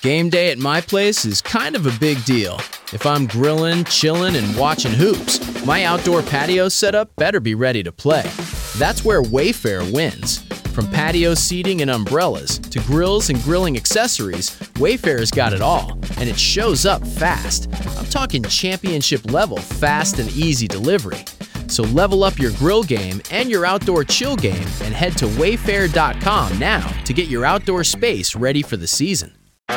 Game day at my place is kind of a big deal. If I'm grilling, chilling, and watching hoops, my outdoor patio setup better be ready to play. That's where Wayfair wins. From patio seating and umbrellas to grills and grilling accessories, Wayfair's got it all, and it shows up fast. I'm talking championship level fast and easy delivery. So level up your grill game and your outdoor chill game and head to wayfair.com now to get your outdoor space ready for the season.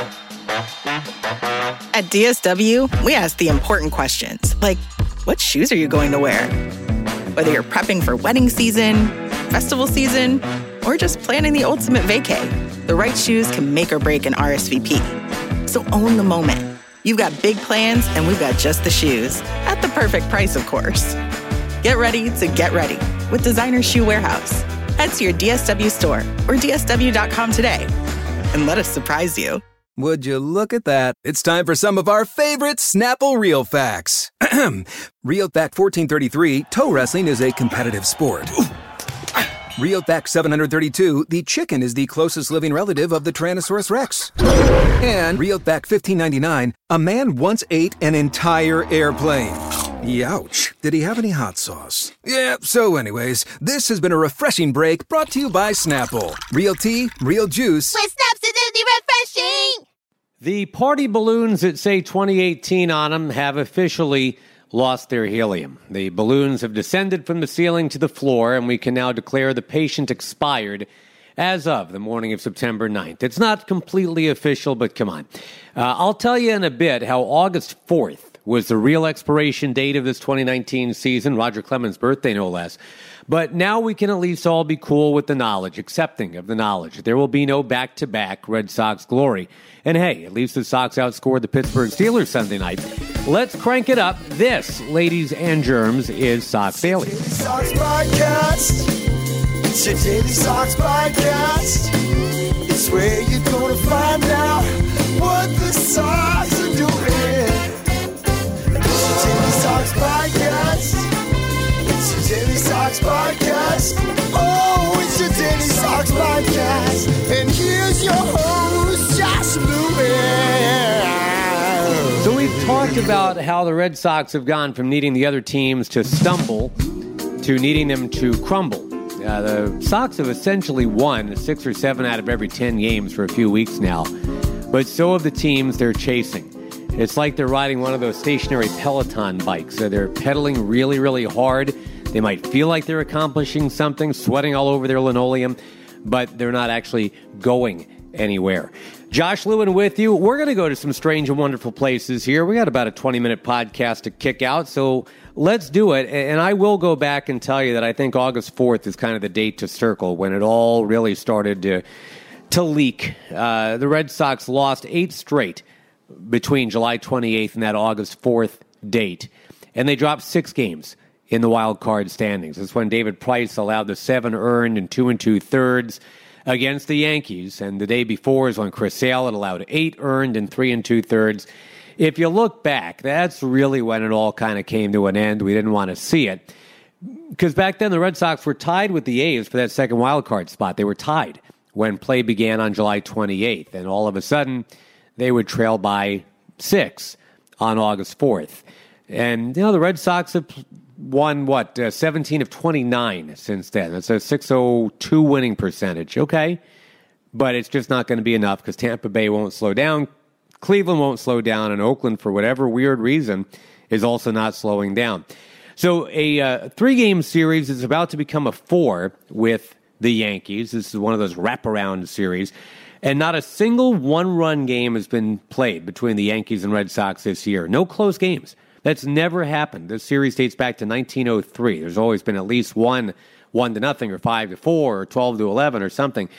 At DSW, we ask the important questions, like, what shoes are you going to wear? Whether you're prepping for wedding season, festival season, or just planning the ultimate vacay, the right shoes can make or break an RSVP. So own the moment. You've got big plans, and we've got just the shoes. At the perfect price, of course. Get ready to get ready with Designer Shoe Warehouse. Head to your DSW store or DSW.com today and let us surprise you. Would you look at that? It's time for some of our favorite Snapple Real Facts. Real Fact 1433, toe wrestling is a competitive sport. Real Fact 732, the chicken is the closest living relative of the Tyrannosaurus Rex. And Real Fact 1599, a man once ate an entire airplane. Youch. Did he have any hot sauce? Yeah, so anyways, this has been a refreshing break brought to you by Snapple. Real tea, real juice. With Snaps, it's refreshing! The party balloons that say 2018 on them have officially lost their helium. The balloons have descended from the ceiling to the floor, and we can now declare the patient expired as of the morning of September 9th. It's not completely official, but come on. I'll tell you in a bit how August 4th was the real expiration date of this 2019 season, Roger Clemens' birthday, no less. But now we can at least all be cool with the knowledge, accepting of the knowledge. There will be no back-to-back Red Sox glory. And hey, at least the Sox outscored the Pittsburgh Steelers Sunday night. Let's crank it up. This, ladies and germs, is Sox Daily. Sox Podcast. It's your Daily Sox Podcast. It's where you're going to find out what the Sox are doing. It's your Daily Sox Podcast. It's your Daily Sox Podcast. Oh, it's your Daily Sox Podcast. And here's your host, Josh Lewis. So we've talked about how the Red Sox have gone from needing the other teams to stumble to needing them to crumble. The Sox have essentially won 6 or 7 out of every 10 games for a few weeks now. But so have the teams they're chasing. It's like they're riding one of those stationary Peloton bikes. So they're pedaling really, really hard. They might feel like they're accomplishing something, sweating all over their linoleum, but they're not actually going anywhere. Josh Lewin with you. We're going to go to some strange and wonderful places here. We got about a 20-minute podcast to kick out, so let's do it. And I will go back and tell you that I think August 4th is kind of the date to circle when it all really started to leak. The Red Sox lost 8 straight between July 28th and that August 4th date, and they dropped 6 games in the wild card standings. That's when David Price allowed the 7 earned and 2 2/3 against the Yankees, and the day before is when Chris Sale had allowed 8 earned and 3 2/3. If you look back, that's really when it all kind of came to an end. We didn't want to see it, because back then the Red Sox were tied with the A's for that second wild card spot. They were tied when play began on July 28th, and all of a sudden they would trail by 6 on August 4th. And, the Red Sox have won, 17 of 29 since then. That's a 602 winning percentage. Okay. But it's just not going to be enough because Tampa Bay won't slow down. Cleveland won't slow down. And Oakland, for whatever weird reason, is also not slowing down. So a 3-game series is about to become a 4 with the Yankees. This is one of those wraparound series. And not a single one-run game has been played between the Yankees and Red Sox this year. No close games. That's never happened. This series dates back to 1903. There's always been at least 1-0 or 5-4 or 12-11 or something.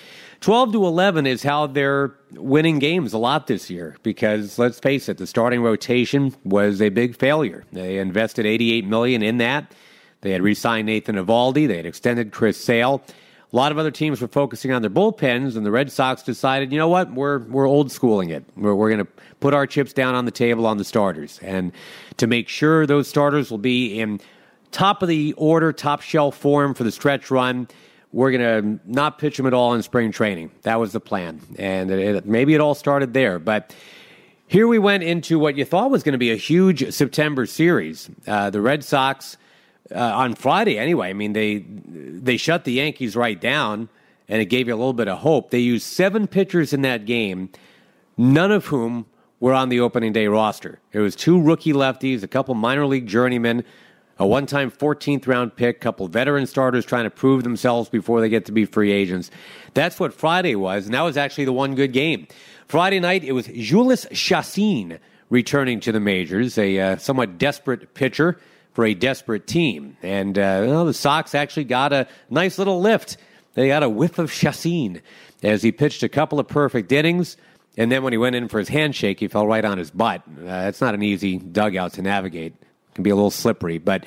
12-11 is how they're winning games a lot this year because, let's face it, the starting rotation was a big failure. They invested $88 million in that. They had re-signed Nathan Eovaldi. They had extended Chris Sale. A lot of other teams were focusing on their bullpens, and the Red Sox decided, you know what, we're old schooling it. We're going to put our chips down on the table on the starters. And to make sure those starters will be in top of the order, top shelf form for the stretch run, we're going to not pitch him at all in spring training. That was the plan. And maybe it all started there. But here we went into what you thought was going to be a huge September series. The Red Sox, on Friday anyway, I mean, they shut the Yankees right down, and it gave you a little bit of hope. They used 7 pitchers in that game, none of whom were on the opening day roster. It was 2 rookie lefties, a couple minor league journeymen, a one-time 14th-round pick, a couple veteran starters trying to prove themselves before they get to be free agents. That's what Friday was, and that was actually the one good game. Friday night, it was Jhoulys Chacín returning to the majors, a somewhat desperate pitcher for a desperate team. And the Sox actually got a nice little lift. They got a whiff of Chacín as he pitched a couple of perfect innings. And then when he went in for his handshake, he fell right on his butt. That's not an easy dugout to navigate. It can be a little slippery. But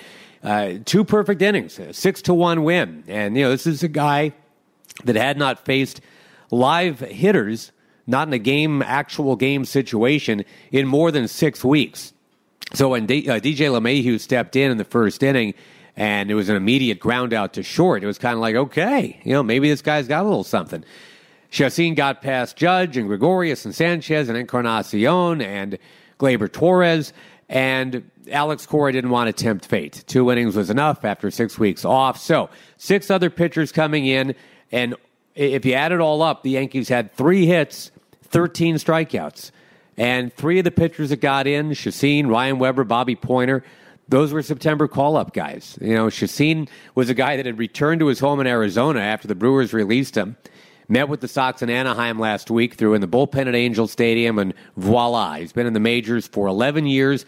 2 perfect innings, a 6-1 win. And, this is a guy that had not faced live hitters, not in a actual game situation, in more than 6 weeks. So when DJ LeMahieu stepped in the first inning, and it was an immediate ground out to short, it was kind of like, okay, maybe this guy's got a little something. Chacín got past Judge and Gregorius and Sanchez and Encarnacion and Gleyber Torres, and Alex Cora didn't want to tempt fate. 2 innings was enough after 6 weeks off. So 6 other pitchers coming in, and if you add it all up, the Yankees had 3 hits, 13 strikeouts. And 3 of the pitchers that got in, Chacín, Ryan Weber, Bobby Pointer, those were September call-up guys. Chacín was a guy that had returned to his home in Arizona after the Brewers released him, met with the Sox in Anaheim last week, threw in the bullpen at Angel Stadium, and voila, he's been in the majors for 11 years,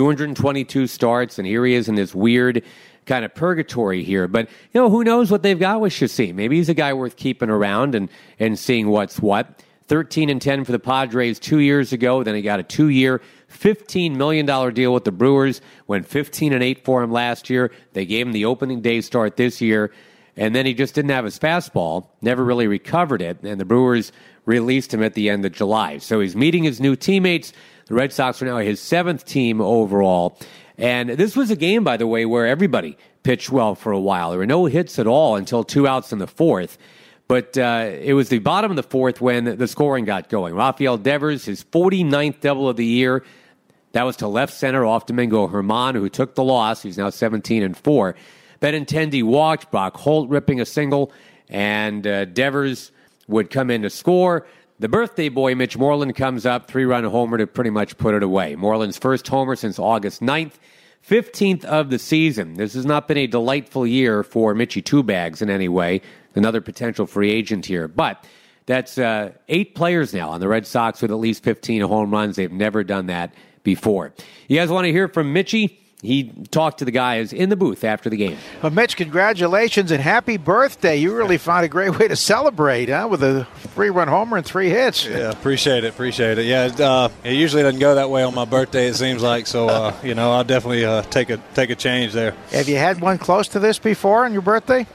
222 starts, and here he is in this weird kind of purgatory here. But, who knows what they've got with Chacín. Maybe he's a guy worth keeping around and seeing what's what. 13-10 for the Padres 2 years ago. Then he got a 2-year, $15 million deal with the Brewers. Went 15-8 for him last year. They gave him the opening day start this year. And then he just didn't have his fastball, never really recovered it, and the Brewers released him at the end of July. So he's meeting his new teammates. The Red Sox are now his 7th team overall. And this was a game, by the way, where everybody pitched well for a while. There were no hits at all until 2 outs in the 4th. But it was the bottom of the 4th when the scoring got going. Rafael Devers, his 49th double of the year. That was to left center off Domingo Germán, who took the loss. He's now 17-4. Benintendi walked, Brock Holt ripping a single, and Devers would come in to score. The birthday boy, Mitch Moreland, comes up, 3-run homer to pretty much put it away. Moreland's first homer since August 9th, 15th of the season. This has not been a delightful year for Mitchie Two-Bags in any way. Another potential free agent here. But that's 8 players now on the Red Sox with at least 15 home runs. They've never done that before. You guys want to hear from Mitchie? He talked to the guys in the booth after the game. Well, Mitch, congratulations and happy birthday. You really found a great way to celebrate, huh, with a 3-run homer and 3 hits. Yeah, appreciate it. Yeah, it usually doesn't go that way on my birthday, it seems like. So, I'll definitely take a change there. Have you had one close to this before on your birthday?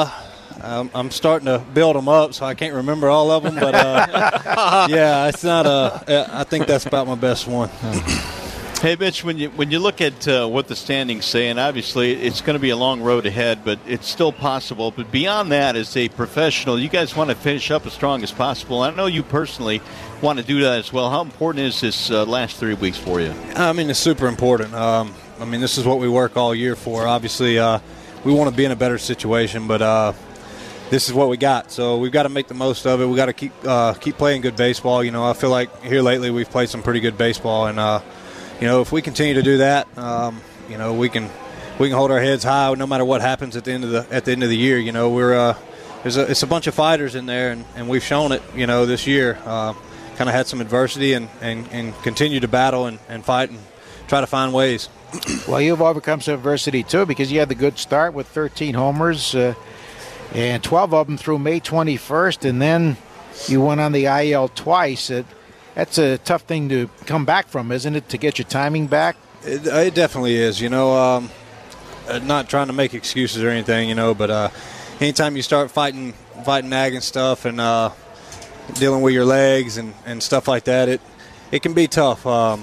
I'm starting to build them up, so I can't remember all of them. But, yeah, it's not I think that's about my best one. Hey, Mitch, when you look at what the standings say, and obviously it's going to be a long road ahead, but it's still possible. But beyond that, as a professional, you guys want to finish up as strong as possible. I know you personally want to do that as well. How important is this last 3 weeks for you? I mean, it's super important. This is what we work all year for. Obviously, we want to be in a better situation, but this is what we got. So we've got to make the most of it. We've got to keep playing good baseball. I feel like here lately we've played some pretty good baseball, and if we continue to do that, we can hold our heads high no matter what happens at the end of the year. It's a bunch of fighters in there, and we've shown it. This year, kind of had some adversity and continue to battle and fight and try to find ways. Well, you've overcome some adversity too, because you had the good start with 13 homers and 12 of them through May 21st, and then you went on the IL twice. That's a tough thing to come back from, isn't it, to get your timing back? It definitely is, not trying to make excuses or anything, but anytime you start fighting nagging stuff and dealing with your legs and stuff like that, it can be tough. I've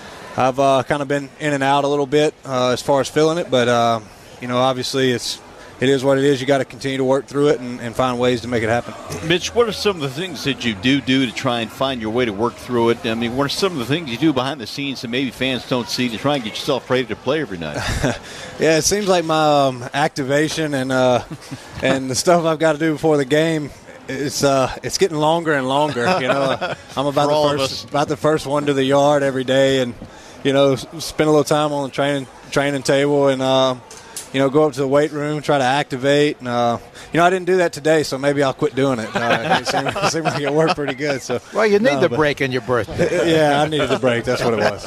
kind of been in and out a little bit as far as feeling it, but, obviously it's it is what it is. You got to continue to work through it and find ways to make it happen. Mitch, what are some of the things that you do to try and find your way to work through it? I mean, what are some of the things you do behind the scenes that maybe fans don't see to try and get yourself ready to play every night? Yeah, it seems like my activation and the stuff I've got to do before the game, it's getting longer and longer. You know, I'm about the first one to the yard every day, and you know, spend a little time on the training table, and you know, go up to the weight room, try to activate. And, you know, I didn't do that today, so maybe I'll quit doing it. It seemed like it worked pretty good. So, well, you need the break in your birthday. Yeah, I needed the break. That's what it was.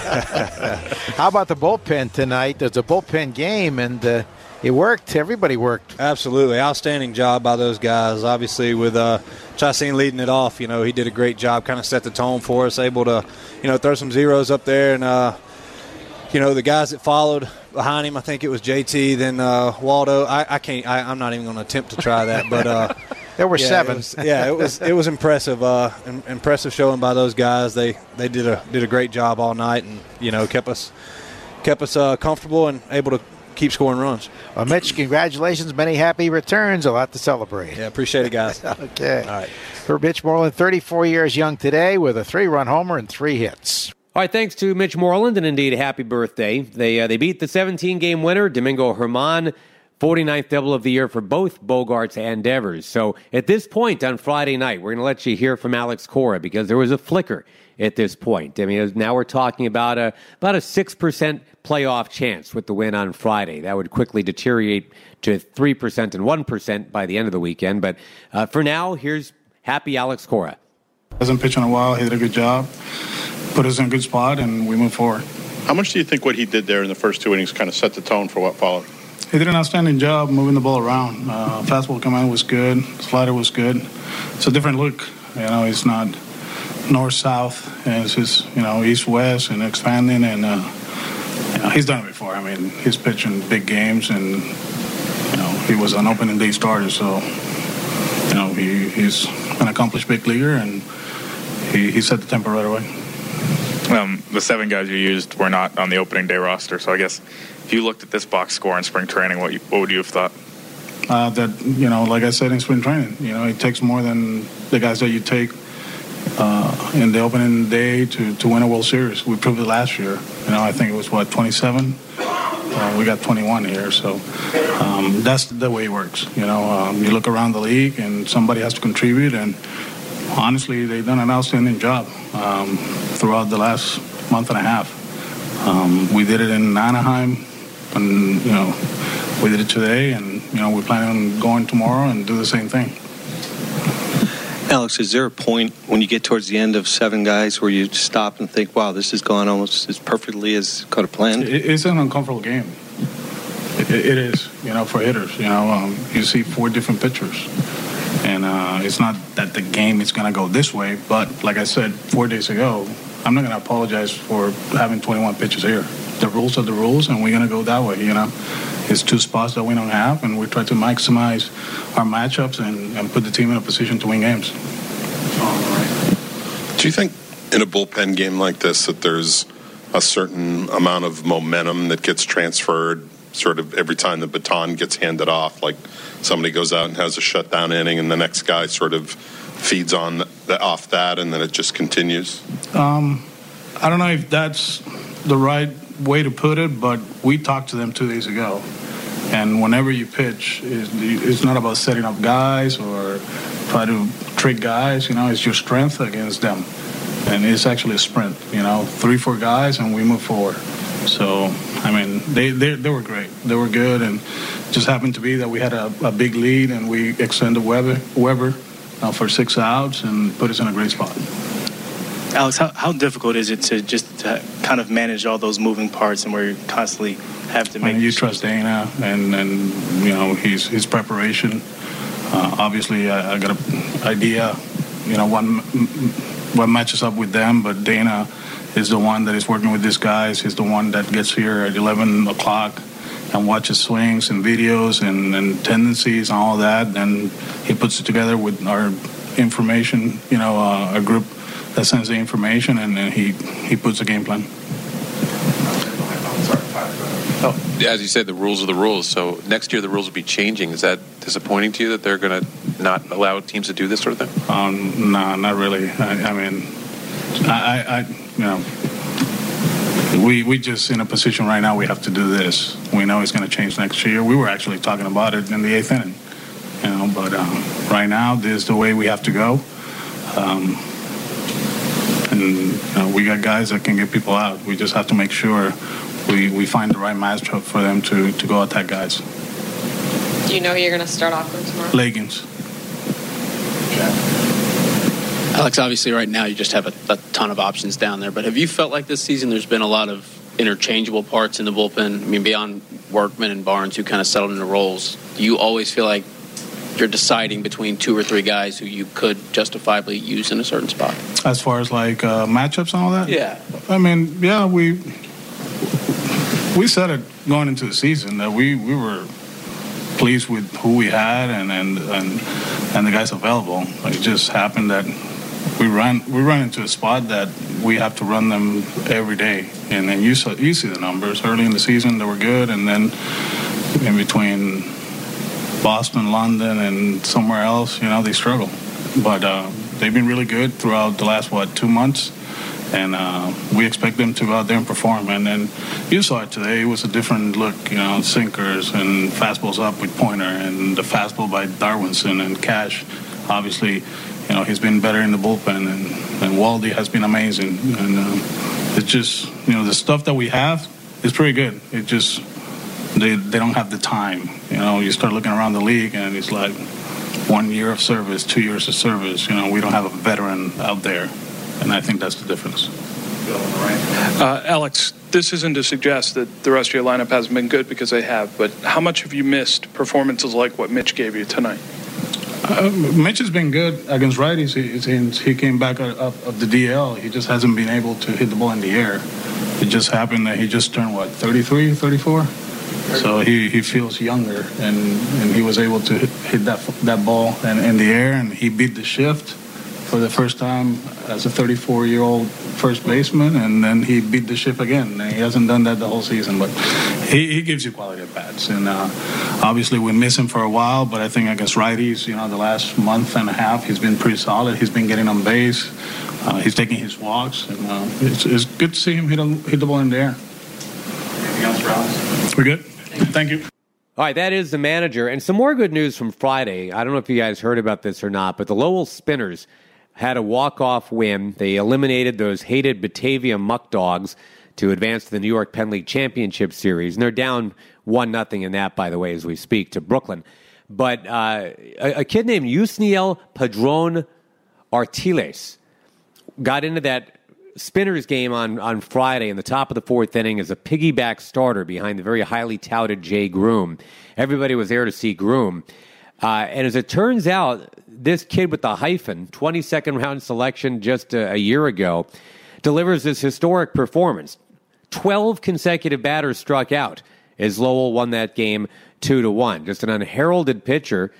How about the bullpen tonight? There's a bullpen game, and it worked. Everybody worked. Absolutely. Outstanding job by those guys. Obviously, with Chassin leading it off, you know, he did a great job, kind of set the tone for us, able to, you know, throw some zeros up there. And, you know, the guys that followed behind him, I think it was JT, then Waldo. I'm not even going to attempt to try that, but there were 7. It was impressive. Impressive showing by those guys. They did a great job all night, and you know, kept us comfortable and able to keep scoring runs. Well, Mitch, congratulations. Many happy returns. A lot to celebrate. Yeah, appreciate it, guys. Okay. All right. For Mitch Moreland, 34 years young today with a 3-run homer and 3 hits. All right, thanks to Mitch Moreland, and indeed, happy birthday. They beat the 17-game winner, Domingo Germán, 49th double of the year for both Bogaerts and Devers. So at this point on Friday night, we're going to let you hear from Alex Cora because there was a flicker at this point. I mean, now we're talking about a 6% playoff chance with the win on Friday. That would quickly deteriorate to 3% and 1% by the end of the weekend. But for now, here's happy Alex Cora. Hasn't pitched in a while. He did a good job. Put us in a good spot, and we move forward. How much do you think what he did there in the first 2 innings kind of set the tone for what followed? He did an outstanding job moving the ball around. Fastball command was good. Slider was good. It's a different look. You know, it's not north-south. It's just, you know, east-west and expanding. And, you know, he's done it before. I mean, he's pitching big games, and, you know, he was an opening day starter. So, you know, he's an accomplished big leaguer, and he set the tempo right away. The 7 guys you used were not on the opening day roster, so I guess if you looked at this box score in spring training, what would you have thought? That, you know, like I said in spring training, you know, it takes more than the guys that you take in the opening day to win a World Series. We proved it last year. You know, I think it was, 27? We got 21 here, so that's the way it works. You know, you look around the league and somebody has to contribute, and honestly, they've done an outstanding job throughout the last month and a half. We did it in Anaheim, and, you know, we did it today, and, you know, we're planning on going tomorrow and do the same thing. Alex, is there a point when you get towards the end of 7 guys where you stop and think, wow, this has gone almost as perfectly as could have planned? It's an uncomfortable game. It is, you know, for hitters. You know, you see 4 different pitchers. And it's not that the game is going to go this way, but like I said 4 days ago, I'm not going to apologize for having 21 pitchers here. The rules are the rules, and we're going to go that way, you know. It's 2 spots that we don't have, and we try to maximize our matchups and put the team in a position to win games. Do you think in a bullpen game like this that there's a certain amount of momentum that gets transferred sort of every time the baton gets handed off, like somebody goes out and has a shutdown inning and the next guy sort of feeds on off that and then it just continues? I don't know if that's the right way to put it, but we talked to them 2 days ago. And whenever you pitch, it's not about setting up guys or try to trick guys. You know, it's your strength against them. And it's actually a sprint, you know, 3-4 guys and we move forward. So, I mean, they were great. They were good, and just happened to be that we had a big lead and we extended Weber for 6 outs and put us in a great spot. Alex, how difficult is it to just kind of manage all those moving parts and where you constantly have to make... You trust Dana and you know, his preparation. Obviously, I got an idea, you know, what matches up with them, but Dana is the one that is working with these guys. He's the one that gets here at 11 o'clock and watches swings and videos and tendencies and all that. And he puts it together with our information, you know, a group that sends the information, and then he puts a game plan. As you said, the rules are the rules. So next year the rules will be changing. Is that disappointing to you that they're going to not allow teams to do this sort of thing? No, not really. I mean, we just in a position right now we have to do this. We know it's going to change next year. We were actually talking about it in the 8th inning, but right now this is the way we have to go. And we got guys that can get people out. We just have to make sure we find the right matchup for them to go attack guys. Do you know who you're going to start off with tomorrow? Leggins. Alex, obviously right now you just have a ton of options down there, but have you felt like this season there's been a lot of interchangeable parts in the bullpen? I mean, beyond Workman and Barnes who kind of settled into roles, do you always feel like you're deciding between 2 or 3 guys who you could justifiably use in a certain spot? As far as like matchups and all that? Yeah. I mean, yeah, we said it going into the season that we were pleased with who we had and the guys available. It just happened that we run into a spot that we have to run them every day. And then you see the numbers. Early in the season they were good, and then in between Boston, London, and somewhere else, they struggle. But they've been really good throughout the last, 2 months. And we expect them to go out there and perform. And then you saw it today. It was a different look, sinkers and fastballs up with Pointer and the fastball by Darwinson and Cash. Obviously, he's been better in the bullpen. And Waldy has been amazing. And it's just, the stuff that we have is pretty good. It just, they don't have the time. You start looking around the league and it's like 1 year of service, 2 years of service. We don't have a veteran out there. And I think that's the difference. Alex, this isn't to suggest that the rest of your lineup hasn't been good, because they have, but how much have you missed performances like what Mitch gave you tonight? Mitch has been good against righties. He came back of the DL. He just hasn't been able to hit the ball in the air. It just happened that he just turned, 33, 34? So he feels younger, and he was able to hit that ball in the air, and he beat the shift for the first time as a 34-year-old first baseman, and then he beat the shift again. And he hasn't done that the whole season, but he gives you quality at bats. And obviously we miss him for a while, but I think against righties, the last month and a half, he's been pretty solid. He's been getting on base. He's taking his walks, and it's good to see him hit the ball in the air. Anything else, Ross? We're good? Thank you. All right, that is the manager. And some more good news from Friday. I don't know if you guys heard about this or not, but the Lowell Spinners had a walk-off win. They eliminated those hated Batavia Muck Dogs to advance to the New York Penn League Championship Series. And they're down 1-0 in that, by the way, as we speak, to Brooklyn. But a kid named Yusniel Padron Artiles got into that Spinners game on Friday in the top of the 4th inning as a piggyback starter behind the very highly touted Jay Groom. Everybody was there to see Groom. And as it turns out, this kid with the hyphen, 22nd round selection just a year ago, delivers this historic performance. 12 consecutive batters struck out as Lowell won that game 2-1. Just an unheralded pitcher,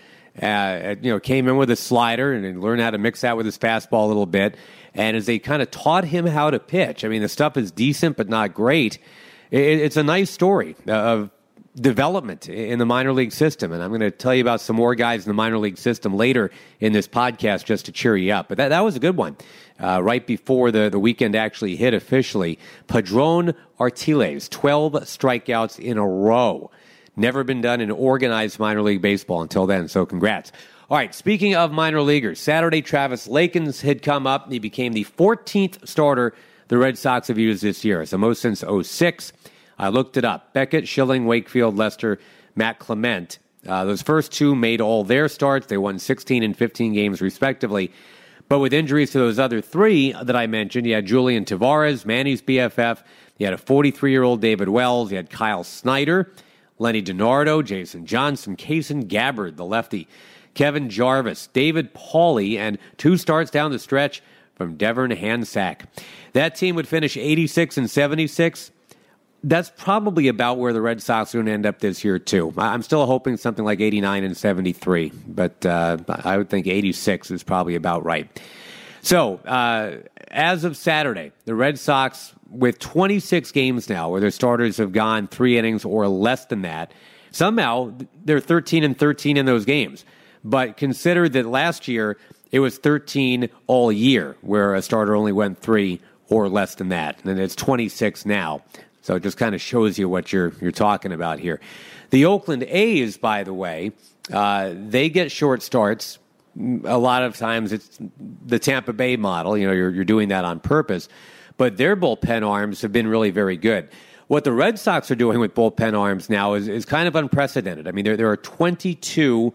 came in with a slider and learned how to mix that with his fastball a little bit. And as they kind of taught him how to pitch, I mean, the stuff is decent but not great. It's a nice story of development in the minor league system. And I'm going to tell you about some more guys in the minor league system later in this podcast just to cheer you up. But that was a good one. Right before the weekend actually hit officially, Padron Artiles, 12 strikeouts in a row. Never been done in organized minor league baseball until then, so congrats. All right, speaking of minor leaguers, Saturday Travis Lakins had come up. He became the 14th starter the Red Sox have used this year. It's the most since 2006. I looked it up. Beckett, Schilling, Wakefield, Lester, Matt Clement. Those first two made all their starts. They won 16 and 15 games respectively. But with injuries to those other three that I mentioned, you had Julian Tavares, Manny's BFF. You had a 43-year-old David Wells. You had Kyle Snyder, Lenny DiNardo, Jason Johnson, Kaysen Gabbard, the lefty, Kevin Jarvis, David Pauly, and 2 starts down the stretch from Devon Hansack. That team would finish 86 and 76. That's probably about where the Red Sox are going to end up this year, too. I'm still hoping something like 89 and 73, but I would think 86 is probably about right. So, as of Saturday, the Red Sox, with 26 games now where their starters have gone 3 innings or less than that, somehow they're 13-13 in those games. But consider that last year it was 13 all year where a starter only went 3 or less than that. And it's 26 now. So it just kind of shows you what you're talking about here. The Oakland A's, by the way, they get short starts. A lot of times it's the Tampa Bay model. You're doing that on purpose. But their bullpen arms have been really very good. What the Red Sox are doing with bullpen arms now is kind of unprecedented. I mean, there are 22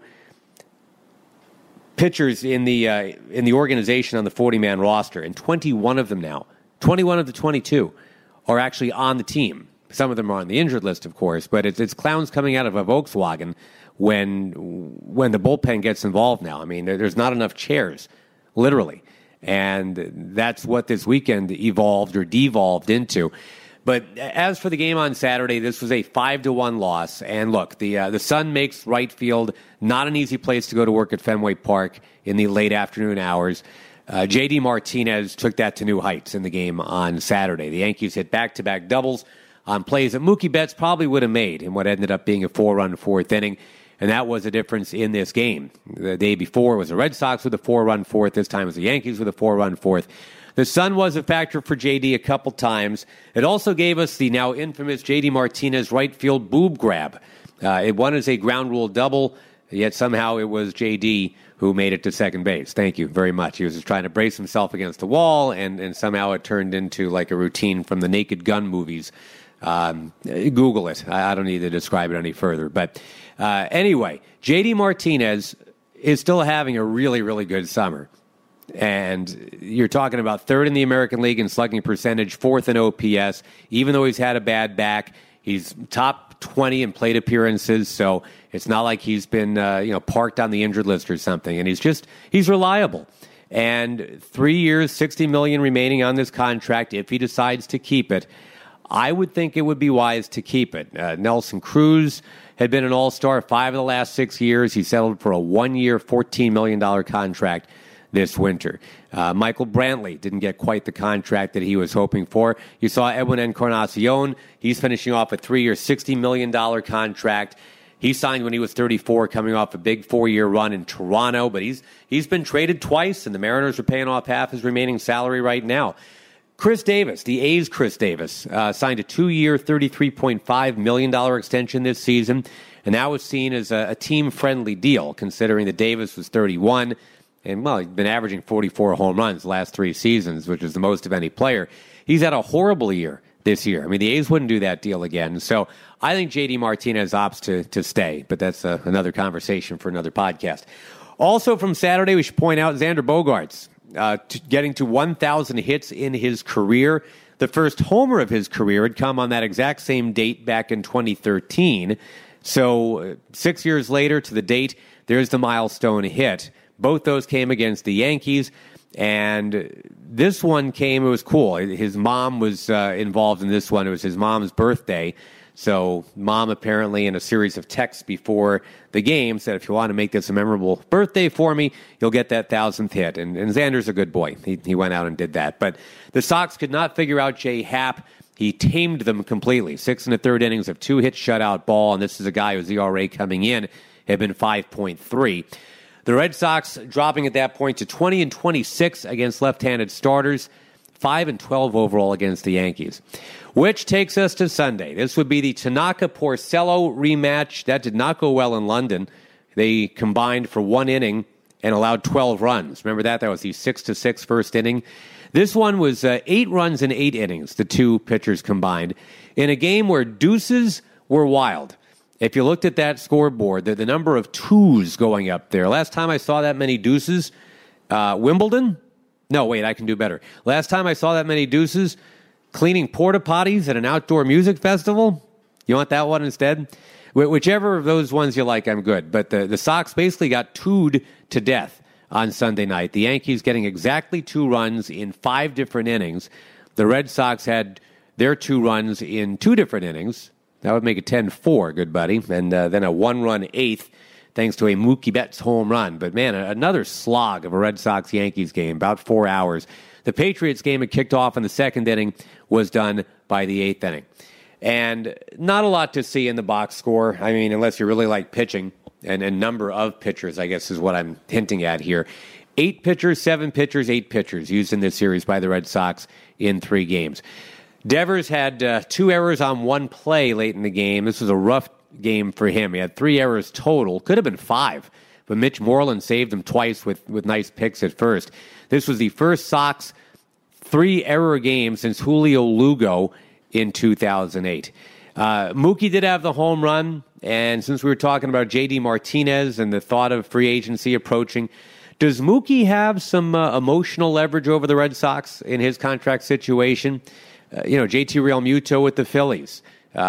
pitchers in the organization on the 40-man roster, and 21 of them now, 21 of the 22, are actually on the team. Some of them are on the injured list, of course, but it's clowns coming out of a Volkswagen when the bullpen gets involved now. I mean, there's not enough chairs, literally. And that's what this weekend evolved or devolved into. But as for the game on Saturday, this was a 5-1 loss. And look, the sun makes right field not an easy place to go to work at Fenway Park in the late afternoon hours. J.D. Martinez took that to new heights in the game on Saturday. The Yankees hit back-to-back doubles on plays that Mookie Betts probably would have made in what ended up being a 4-run fourth inning. And that was a difference in this game. The day before was the Red Sox with a 4-run fourth. This time it was the Yankees with a 4-run fourth. The sun was a factor for J.D. a couple times. It also gave us the now infamous J.D. Martinez right field boob grab. It won as a ground rule double, yet somehow it was J.D. who made it to second base. Thank you very much. He was just trying to brace himself against the wall, and somehow it turned into like a routine from the Naked Gun movies. Google it. I don't need to describe it any further. But anyway, J.D. Martinez is still having a really, really good summer. And you're talking about third in the American League in slugging percentage, fourth in OPS. Even though he's had a bad back, he's top 20 in plate appearances. So it's not like he's been parked on the injured list or something. And he's reliable. And 3 years, $60 million remaining on this contract if he decides to keep it. I would think it would be wise to keep it. Nelson Cruz had been an all-star 5 of the last 6 years. He settled for a 1-year, $14 million contract this winter. Michael Brantley didn't get quite the contract that he was hoping for. You saw Edwin Encarnacion. He's finishing off a 3-year, $60 million contract. He signed when he was 34, coming off a big 4-year run in Toronto, but he's been traded twice, and the Mariners are paying off half his remaining salary right now. Chris Davis, the A's Chris Davis, signed a 2-year, $33.5 million extension this season, and that was seen as a team-friendly deal, considering that Davis was 31, and, well, he's been averaging 44 home runs the last 3 seasons, which is the most of any player. He's had a horrible year this year. I mean, the A's wouldn't do that deal again. So I think J.D. Martinez opts to stay, but that's another conversation for another podcast. Also from Saturday, we should point out Xander Bogaerts getting to 1,000 hits in his career. The first homer of his career had come on that exact same date back in 2013. So 6 years later to the date, there's the milestone hit. Both those came against the Yankees, and this one came, it was cool. His mom was involved in this one. It was his mom's birthday. So mom apparently in a series of texts before the game said, if you want to make this a memorable birthday for me, you'll get that 1,000th hit. And Xander's a good boy. He went out and did that. But the Sox could not figure out Jay Happ. He tamed them completely. 6 1/3 innings of 2-hit shutout ball, and this is a guy whose ERA coming in had been 5.3. The Red Sox dropping at that point to 20-26 against left-handed starters, 5-12 overall against the Yankees. Which takes us to Sunday. This would be the Tanaka-Porcello rematch. That did not go well in London. They combined for 1 inning and allowed 12 runs. Remember that? That was the 6-6 first inning. This one was 8 runs in 8 innings, the two pitchers combined, in a game where deuces were wild. If you looked at that scoreboard, the number of twos going up there. Last time I saw that many deuces, Wimbledon? No, wait, I can do better. Last time I saw that many deuces, cleaning porta potties at an outdoor music festival. You want that one instead? Whichever of those ones you like, I'm good. But the Sox basically got twoed to death on Sunday night. The Yankees getting exactly 2 runs in 5 different innings. The Red Sox had their 2 runs in 2 different innings. That would make it 10-4, good buddy. And then a 1-run 8th thanks to a Mookie Betts home run. But, man, another slog of a Red Sox-Yankees game, about 4 hours. The Patriots game had kicked off in the second inning, was done by the eighth inning. And not a lot to see in the box score. I mean, unless you really like pitching, and a number of pitchers, I guess, is what I'm hinting at here. 8 pitchers, 7 pitchers, 8 pitchers used in this series by the Red Sox in 3 games. Devers had 2 errors on 1 play late in the game. This was a rough game for him. He had 3 errors total. Could have been 5, but Mitch Moreland saved him twice with nice picks at first. This was the first Sox 3-error game since Julio Lugo in 2008. Mookie did have the home run, and since we were talking about J.D. Martinez and the thought of free agency approaching, does Mookie have some emotional leverage over the Red Sox in his contract situation? JT Realmuto with the Phillies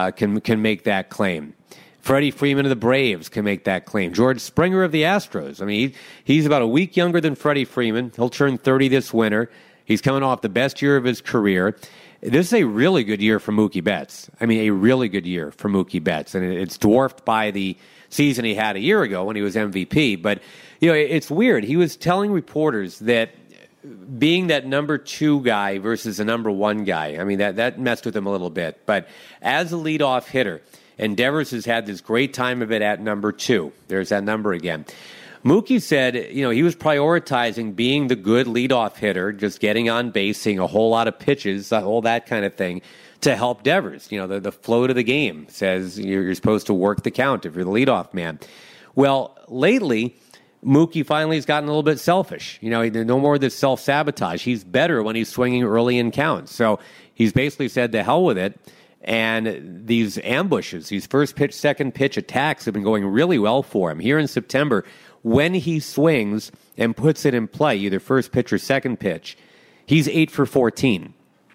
can make that claim. Freddie Freeman of the Braves can make that claim. George Springer of the Astros. I mean, he's about a week younger than Freddie Freeman. He'll turn 30 this winter. He's coming off the best year of his career. This is a really good year for Mookie Betts. I mean, a really good year for Mookie Betts. And it's dwarfed by the season he had a year ago when he was MVP. But, it's weird. He was telling reporters that being that number 2 guy versus a number 1 guy, I mean, that messed with him a little bit. But as a leadoff hitter, and Devers has had this great time of it at number 2. There's that number again. Mookie said, he was prioritizing being the good leadoff hitter, just getting on base, seeing a whole lot of pitches, all that kind of thing, to help Devers. The flow to the game says you're supposed to work the count if you're the leadoff man. Well, lately, Mookie finally has gotten a little bit selfish. No more of this self-sabotage. He's better when he's swinging early in counts. So he's basically said, to hell with it. And these ambushes, these first pitch, second pitch attacks have been going really well for him. Here in September, when he swings and puts it in play, either first pitch or second pitch, he's 8 for 14.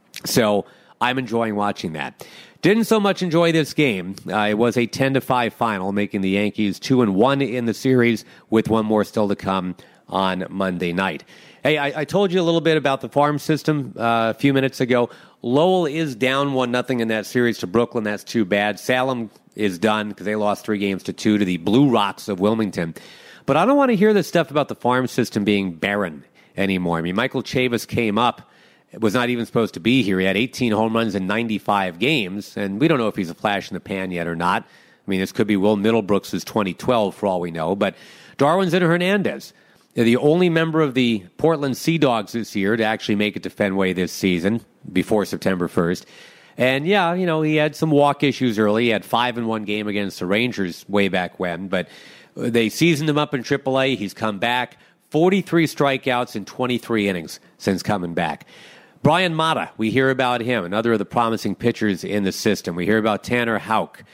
So I'm enjoying watching that. Didn't so much enjoy this game. It was a 10-5 final, making the Yankees 2-1 in the series, with one more still to come on Monday night. Hey, I told you a little bit about the farm system a few minutes ago. Lowell is down 1-0 in that series to Brooklyn. That's too bad. Salem is done because they lost 3-2 to the Blue Rocks of Wilmington. But I don't want to hear this stuff about the farm system being barren anymore. I mean, Michael Chavis came up, was not even supposed to be here. He had 18 home runs in 95 games, and we don't know if he's a flash in the pan yet or not. I mean, this could be Will Middlebrooks' 2012 for all we know. But Darwinzon Hernandez, the only member of the Portland Sea Dogs this year to actually make it to Fenway this season before September 1st. And, yeah, he had some walk issues early. He had 5 in one game against the Rangers way back when. But they seasoned him up in AAA. He's come back. 43 strikeouts in 23 innings since coming back. Brian Mata, we hear about him, another of the promising pitchers in the system. We hear about Tanner Houck.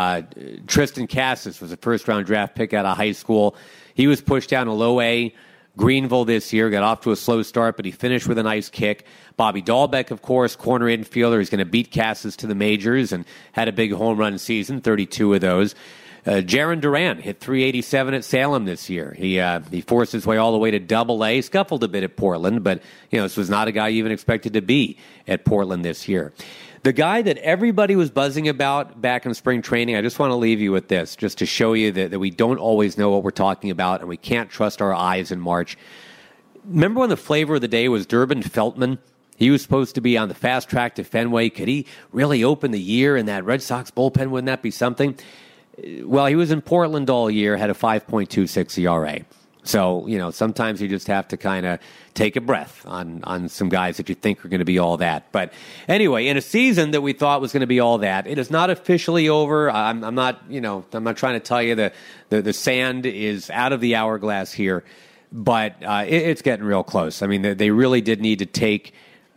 Tristan Cassis was a first-round draft pick out of high school. He was pushed down to low A. Greenville this year, got off to a slow start, but he finished with a nice kick. Bobby Dahlbeck, of course, corner infielder. He's going to beat Cassis to the majors and had a big home run season, 32 of those. Jaron Duran hit .387 at Salem this year. He forced his way all the way to Double-A, scuffled a bit at Portland, but this was not a guy you even expected to be at Portland this year. The guy that everybody was buzzing about back in spring training, I just want to leave you with this, just to show you that we don't always know what we're talking about and we can't trust our eyes in March. Remember when the flavor of the day was Durbin Feltman? He was supposed to be on the fast track to Fenway. Could he really open the year in that Red Sox bullpen? Wouldn't that be something? Well, he was in Portland all year, had a 5.26 ERA. So, sometimes you just have to kind of take a breath on some guys that you think are going to be all that. But anyway, in a season that we thought was going to be all that, it is not officially over. I'm not trying to tell you the sand is out of the hourglass here, but it's getting real close. I mean, they really did need to take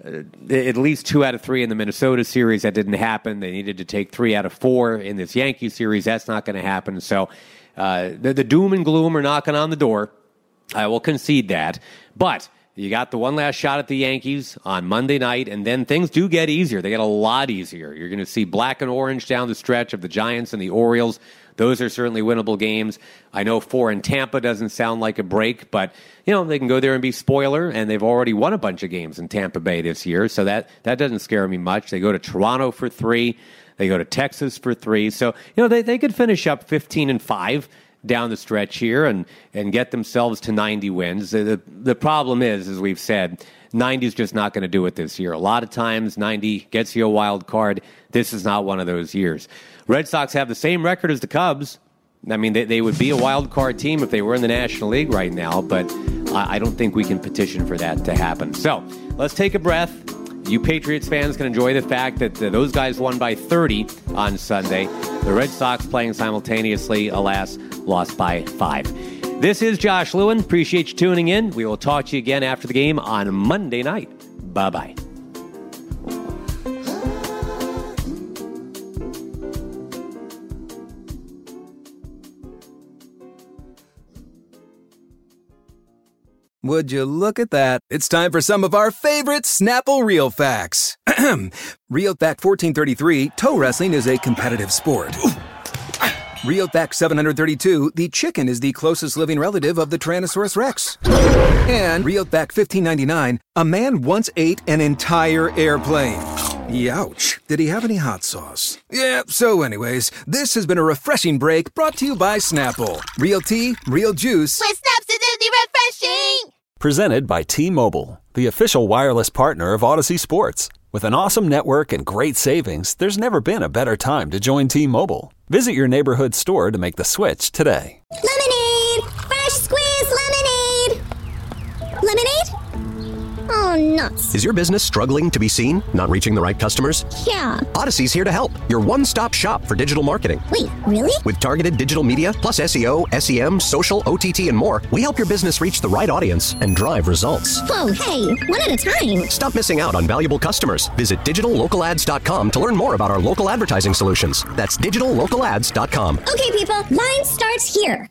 at least 2 out of 3 in the Minnesota series. That didn't happen. They needed to take 3 out of 4 in this Yankee series. That's not going to happen. So the doom and gloom are knocking on the door. I will concede that. But you got the one last shot at the Yankees on Monday night, and then things do get easier. They get a lot easier. You're going to see black and orange down the stretch of the Giants and the Orioles. Those are certainly winnable games. I know 4 in Tampa doesn't sound like a break, but they can go there and be spoiler, and they've already won a bunch of games in Tampa Bay this year, so that doesn't scare me much. They go to Toronto for 3. They go to Texas for 3. So, they could finish up 15-5 down the stretch here and get themselves to 90 wins. The problem is, as we've said, 90 is just not going to do it this year. A lot of times 90 gets you a wild card. This is not one of those years. Red Sox have the same record as the Cubs. I mean, they would be a wild card team if they were in the National League right now, but I don't think we can petition for that to happen. So let's take a breath. You Patriots fans can enjoy the fact that those guys won by 30 on Sunday. The Red Sox playing simultaneously, alas, lost by 5. This is Josh Lewin. Appreciate you tuning in. We will talk to you again after the game on Monday night. Bye-bye. Would you look at that? It's time for some of our favorite Snapple Real Facts. Real Fact 1433, toe wrestling is a competitive sport. Real Fact 732, the chicken is the closest living relative of the Tyrannosaurus Rex. And Real Fact 1599, a man once ate an entire airplane. Youch. Did he have any hot sauce? Yeah, so anyways, this has been a refreshing break brought to you by Snapple. Real tea, real juice. With Snapsidity refreshing! Presented by T-Mobile, the official wireless partner of Odyssey Sports. With an awesome network and great savings, there's never been a better time to join T-Mobile. Visit your neighborhood store to make the switch today. Lemonade! Fresh squeezed lemonade! Lemonade? Oh, nuts. Is your business struggling to be seen? Not reaching the right customers? Yeah. Odyssey's here to help. Your one-stop shop for digital marketing. Wait, really? With targeted digital media, plus SEO, SEM, social, OTT, and more, we help your business reach the right audience and drive results. Whoa, hey, one at a time. Stop missing out on valuable customers. Visit digitallocalads.com to learn more about our local advertising solutions. That's digitallocalads.com. Okay, people, line starts here.